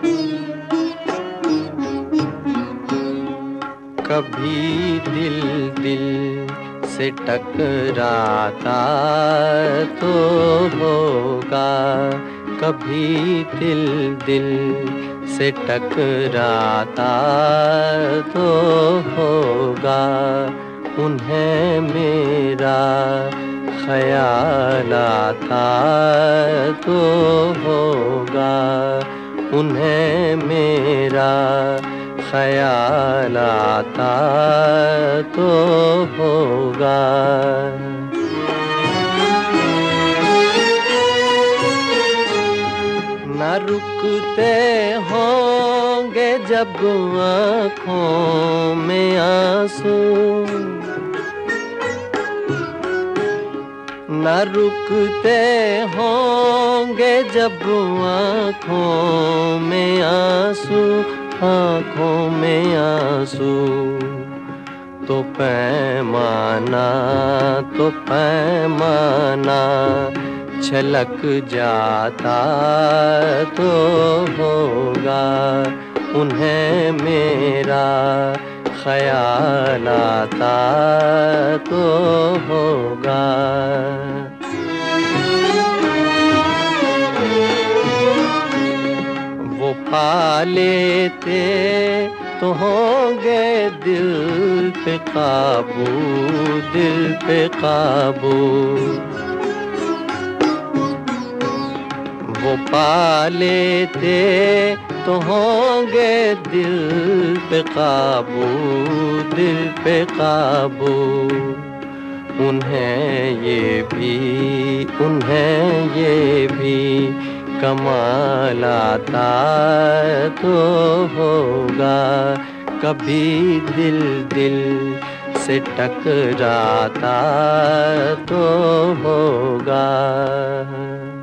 कभी दिल दिल से टकराता तो होगा, कभी दिल दिल से टकराता तो होगा। उन्हें मेरा ख्याल आता तो होगा, उन्हें मेरा ख्याल आता तो होगा। न रुकते होंगे जब आँखों में आंसू, न रुकते होंगे जब आँखों में आंसू, आँखों में आंसू। तो पैमाना छलक जाता तो होगा, उन्हें मेरा ख्याल आता तो होगा। वो पा लेते तो होंगे दिल पे काबू, दिल पे काबू। वो पा लेते तो होंगे दिल पे काबू, दिल पे काबू। उन्हें ये भी कमाल आता तो होगा, कभी दिल दिल से टकराता तो होगा।